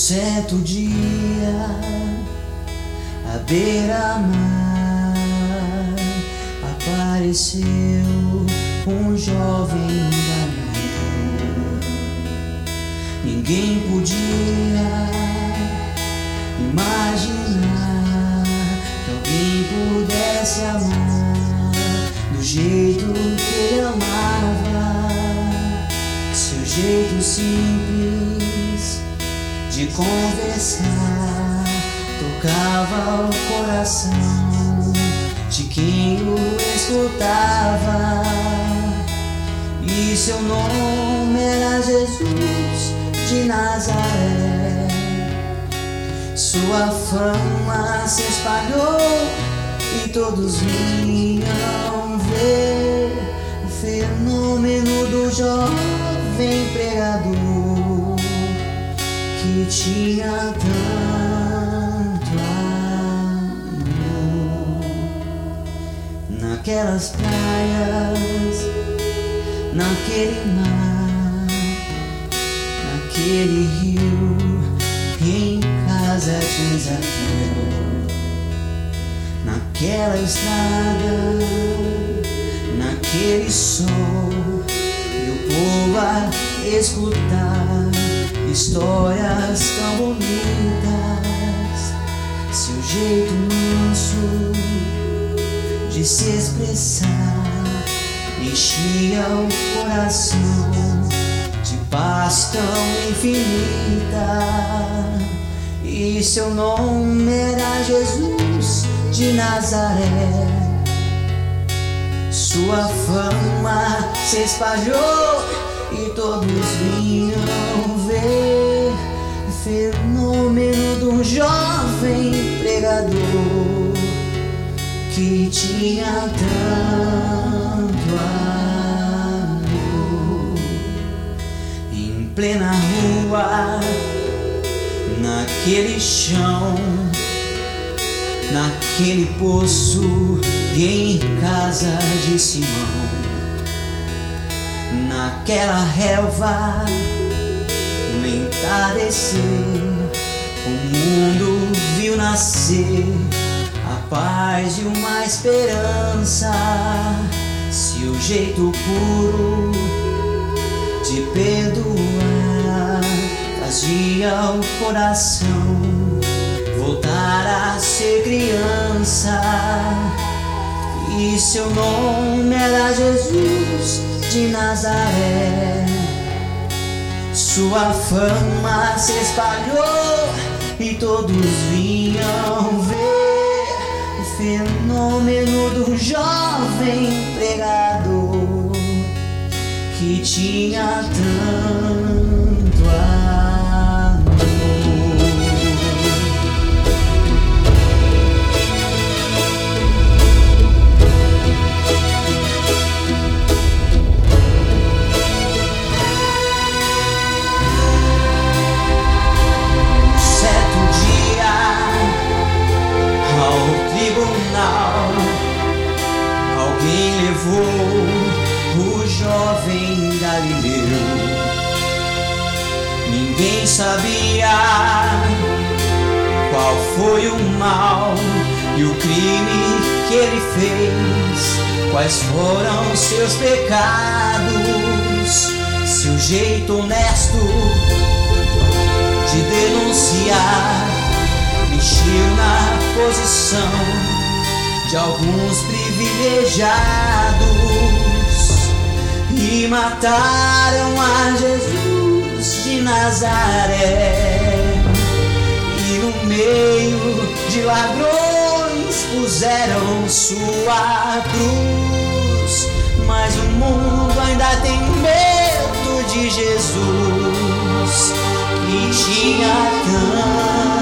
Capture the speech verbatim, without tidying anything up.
Certo dia, à beira-mar, apareceu um jovem garoto. Ninguém podia imaginar que alguém pudesse amar do jeito que ele amava. Seu jeito simples de conversar tocava o coração de quem o escutava. E seu nome era Jesus de Nazaré. Sua fama se espalhou e todos vinham ver o fenômeno do jovem pregador que tinha tanto amor. Naquelas praias, naquele mar, naquele rio, em casa de Zaqueu, naquela estrada, naquele sol, e o povo a escutar histórias tão bonitas. Seu jeito manso de se expressar enchia o coração de paz tão infinita. E seu nome era Jesus de Nazaré. Sua fama se espalhou e todos vinham ver o fenômeno de um jovem pregador que tinha tanto amor. Em plena rua, naquele chão, naquele poço e em casa de Simão, naquela relva, no entardecer, o mundo viu nascer a paz e uma esperança. Seu jeito puro de perdoar fazia o coração voltar a ser criança. E seu nome era Jesus de Nazaré. Sua fama se espalhou e todos vinham ver o fenômeno do jovem pregador que tinha tanto amor. Alguém levou o jovem Galileu. Ninguém sabia qual foi o mal e o crime que ele fez, quais foram seus pecados. Seu jeito honesto de denunciar mexeu na posição de alguns privilegiados e mataram a Jesus de Nazaré. E no meio de ladrões puseram sua cruz. Mas o mundo ainda tem medo de Jesus que tinha tanto